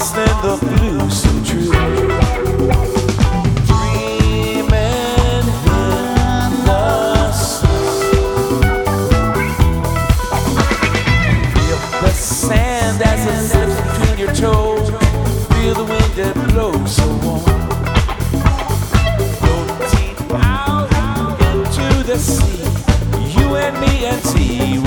and the blues so true. Dreaming in the sun. Feel the sand as it slips between your toes. Feel the wind that blows so warm. Floating out into the sea. You and me and see.